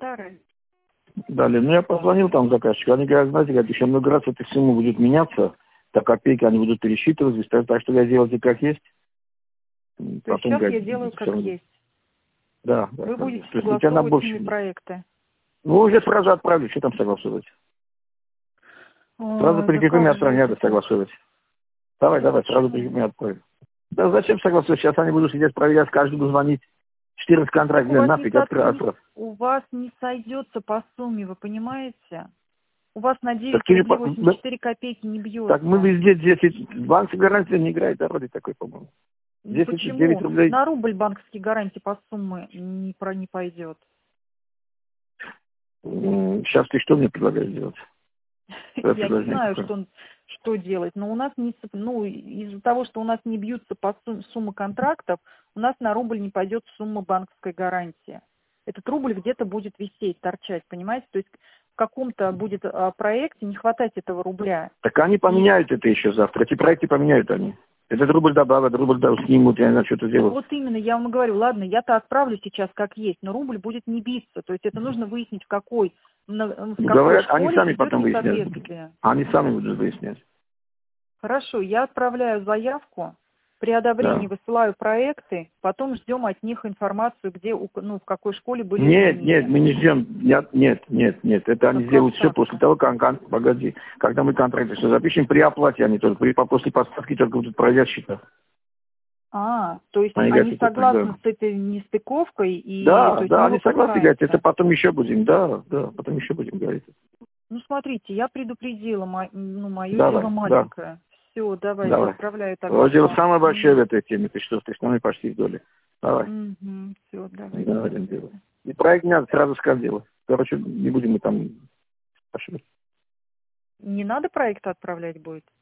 комментарии. Далее, ну я позвонил там заказчику, они говорят, знаете, говорят, еще много раз эта сумма будет меняться, так копейки они будут пересчитывать, так что я делайте как есть. То есть Потом, сейчас говорит, я делаю как есть. Да, да. Вы будете То есть у тебя согласовывать набор с ними проекты. Ну, уже сразу отправлю, что там согласовывать? Сразу Ой, да прикрепим и как же отправим, не надо это так? согласовывать. Давай, сразу Почему? прикрепим и отправим. Да зачем согласовывать? Сейчас они будут сидеть, проверять, каждому звонить. 14 Так контрактов, нафиг, отправь. у вас не сойдется по сумме, вы понимаете? У вас на 9 Так, ты, рублей 84 копейки не так мы бьется. везде 10, банк гарантия не играет, да, вроде такой, по-моему. 9 Почему? рублей. На рубль банковские гарантии по сумме не пойдет. Сейчас ты что мне предлагаешь делать? Я не знаю, что делать, но у нас из-за того, что у нас не бьются по суммы контрактов, у нас на рубль не пойдет сумма банковской гарантии. Этот рубль где-то будет висеть, торчать, понимаете? То есть в каком-то будет проекте не хватать этого рубля. Так они поменяют это еще завтра. Эти проекты поменяют они. Этот рубль добавят, рубль снимут, я не знаю, что-то Так делают. вот именно, я вам и говорю, ладно, я-то отправлю сейчас как есть, но рубль будет не биться. То есть это нужно выяснить, в какой Говорят, они школе сами идет потом выяснять будут. несоответствие. Они сами будут выяснять. Хорошо, я отправляю заявку, при одобрении Да. высылаю проекты, потом ждем от них информацию, где, в какой школе были Нет, изменения. мы не ждем. Нет. Это они Так сделают все так? после того, погоди, когда мы контракты все запишем, при оплате они только, после поставки только будут проверять счета. То есть Они они говорят, это согласны тогда. с этой нестыковкой, и то есть Да, не они согласны, говорят, это выпускается. потом еще будем, да, потом еще будем говорить. Ну, смотрите, я предупредила, мое дело Давай, да, маленькое. Все, давайте, давай. отправляю тогда Твое дело вам. самое большое в этой теме, ты что, ты с нами почти в доле. Давай. Все, давайте. Да, один дело. И проект не надо сразу сказать дело. Короче, не будем мы там спрашивать. Не надо проект отправлять будет?